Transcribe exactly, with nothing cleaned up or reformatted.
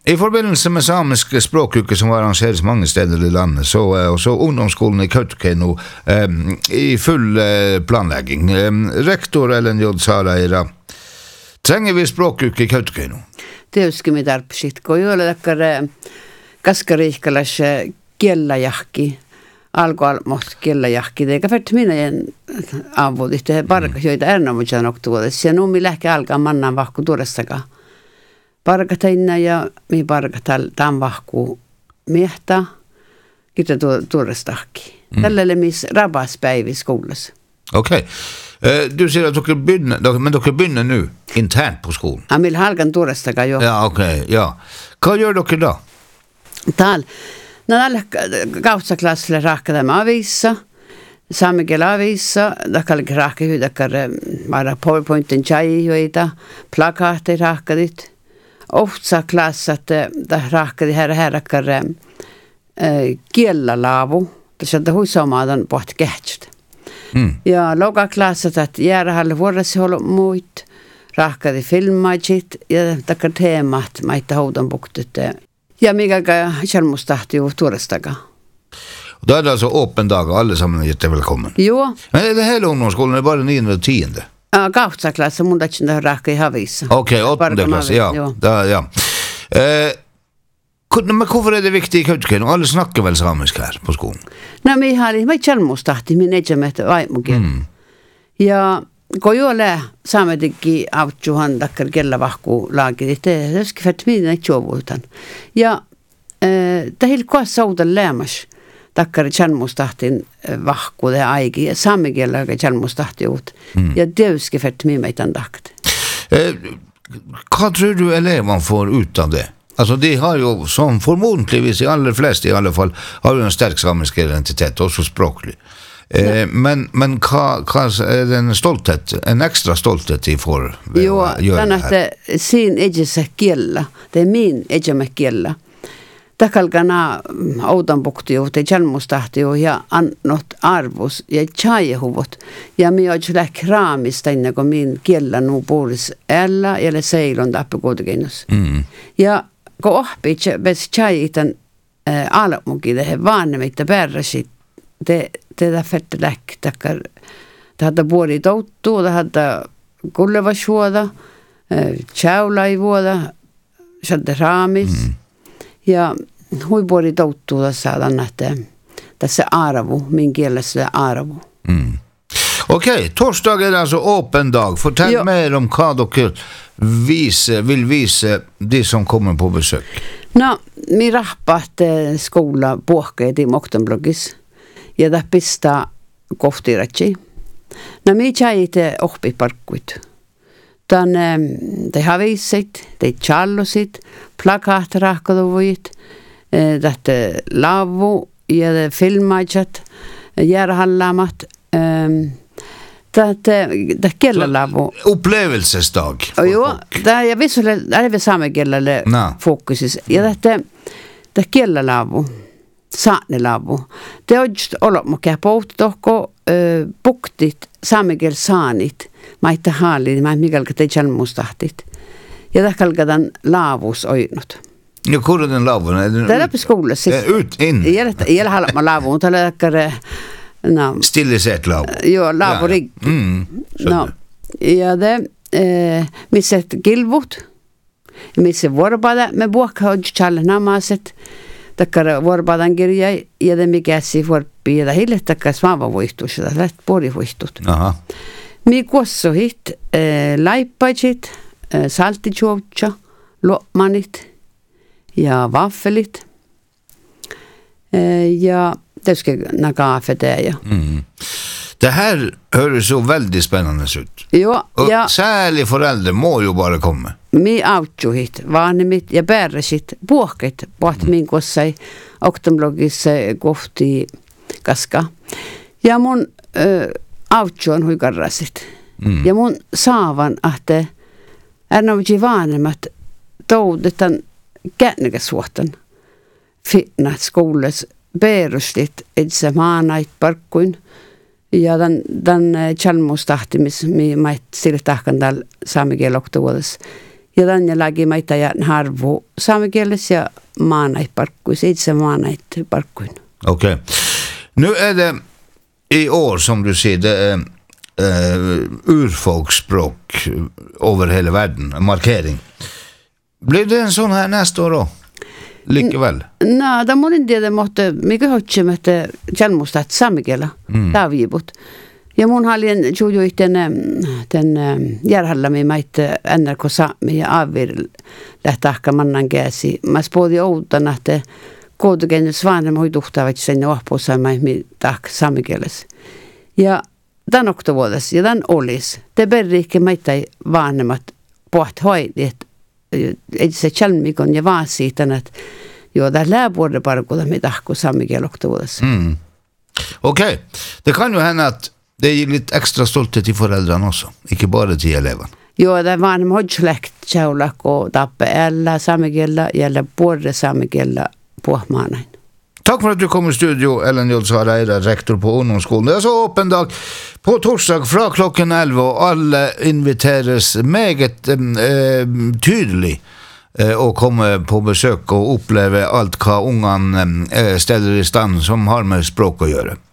I forbindelse med samiske språkuker som arrangeres mange steder i landet, så er også ungdomsskolen i Kautokeino eh, i full eh, planlegging. Eh, rektor Ellen J. Saraira, trenger vi språkuker i Kautokeino? Tietysti me tarvitsit, kun joilla takkar kaskariikkalas kielläjahki, alkualmoht kielläjahki, eikä färt minä avudit, te parkas joita ärnämujan oktuudessa, ja nummi lähke alkaa mannan vahku tuodestakaan. Parkatainna ja mi parkatal tämän vahku miehtä, kita tuodestahki. Mm. Tällä lemis rabaspäivi skolas. Okej. Okay. Uh, du säger att du börjar, men du börjar nu internt på skolan. Ja, vill halkan tuodestakaan jo. Ja, okej, okay, ja. Vad gör du då? Tal. När alla kautsaklassille rahkadamme avissa, saamikella avissa, takkal rahke hyydäkkar mara PowerPointin chai joita, plakaatteja rahkadit. Ohtsa klassat da rahkadi herra herrakkar kiellalaavu, tässä on huisomaadan poht kähtsyt. Mm. Ja loka klassat, että jäärähalle vuodessa ollut muut, rahkadi filmaajit ja takkar teemat, maita houdan buktet. Ja mikä kärmustahti ju tuorestakaan. Då är det alltså öppen dag och allesammans är jättevälkommen. Jo. Men det här ungdomsskolan är bara nionde och tionde. Ja, kahtsa klasse, mun tatsin tähän rahka i havissa. Okej, okay, åttonde klasse, ja. Da, ja. Eh, men varför är det viktigt i Kautokeino? Alla snackar väl samiska här på skolan? No, me oli, mä kärmustahti, min etsimättä vaimukin. Mm. Ja kun juolee saametikki autjuhan takkar kella vahku laakit, det är skifett minä juovuutan. Ja eh, tähil koas saudan lämmas takkar kärmustahtin vahku det aiki ja saamikella joka kärmustahti ut. Mm. Ja det är skifett minä itan takt. Eh, vad tror du eleven får ut av det? Alltså det har ju som förmodligen i allra flesta i alla fall har ju en stark samisk identitet också språklig. Eh, men men vad vad är den stolthet, en extra stolthet i får jo, den att sin ejässä kiellä, det är min ejämä kiellä. Takalgana oudan buktiu te jalmustahtiu ja annot arvos ja chajehuvot ja mi on kyllä kraamista ennen kuin min kiellä nu puolis ella eller seilon tappe kuitenkin. Mm. Ja kun oppit ves chajitan äh, almuki det vanhemmitta pärräsit te te fette läk takkar det hade både touttu det hade kulleva suoda äh, chaulai vuoda shadde raamis mm. ja hui både touttu tässä annette tässä arvo min kielessä arvo. Mm. Okej, okay, torsdag är alltså öppen dag. Fortell jo. mer om vad dere vise, vill visa de som kommer på besök. No, mi rahpat skola puhkeet i Moktenblogis. Ja da pista kohtiratsi. No, mi tjäite oppiparkkuit. Tän te havisit, te challosit, plakaatrahkaduvuit, tähtä lavu ja filmaajat, järhallaamat, Tätä kielelavu. Upplevelsesdag. Jo, det jag visste det är väl samma kielelle fokusis. Ja tätä det kielelavu. Saanelavu. Det on just ollut mukaan pohtohko puktit saamekeel saanit. Maita haali, mä mikä te jalmustahtit. Ja tähkalkadan laavus oinut. Ja kuulen den lavun. Det är på skolan sist. Ut in. Ja det är halva med lavun, det är no. Stiliseet lavu. Joo, lavu rig. Ja, mm, no. Ja det eh missä kilvut. Missä vuoropada me buokka challena maaset. Takkara vuoropadan kirja ja det mikä si vorpi ja hille takka smava voistus ja läht pori voistut. Aha. Mi kuosso hit eh laippajit, eh, saltichuotcha, lomanit ja vaffelit. Eh, ja det ska nagafe det ja. Mm. Det här hör så väldigt spännande ut. Jo, ja. Särskilt föräldrar må ju bara komma. Mi autju hit, vanhemmit ja bärräsit puhket, puhat mm. min kossai Oktenblogissa kohti kaska. Ja mun äh, autju on huikarrasit. Mm. Ja mun saavan, että ärnävji vanhemmat toudetan käännekäsuotan fitnat skoles perustit itse maanait parkkuin. Ja den, den chalmustahtimis, mi mait sille tahkan täällä saamikieloktuudessa. Ja tänne lagi meitä ja harvu samekielessä ja maanait parkkuis, itse maanait parkkuin. Okej. Okay. Nu är det i år som du säger det är uh, urfolksspråk över hela världen, en markering. Blir det en sån här nästa år då? Likeväl? No, det mun en tiedä, mutta mikä hoitsemme, että tjälmusta, että samekielä, mm. tämä viiput. Ja mun halin juju den den järhällä meitä N R K Sami ja Avir lähtahka mannan käsi. Mä spodi outana, että koulutuksen svanen hoituhtavat sen ohpossa mai tahka samikieles. Ja tämän oktovuodessa ja tämän olisi. Te berriikke meitä vanhemmat poht hoidit. Ei se chalmikon ja vaan siitä, että joo, tämä läpuolella parkuuta me tahko samikiel oktovuodessa. Mm. Okej. Okay. Det kan ju hända att det ger lite extra stolthet till föräldrarna också, inte bara till eleven. Joo, det var en hodsläkt tjaulak och tappe alla samikielä eller både samikielä pohmaanain. Tack för att du kom i studio, Ellen Jolsara, rektor på ungdomsskolan. Det är så öppen dag på torsdag från klockan elva och alla inviteras meget eh, tydligt eh, och komma på besök och uppleva allt vad ungan eh, ställer i stand som har med språk att göra.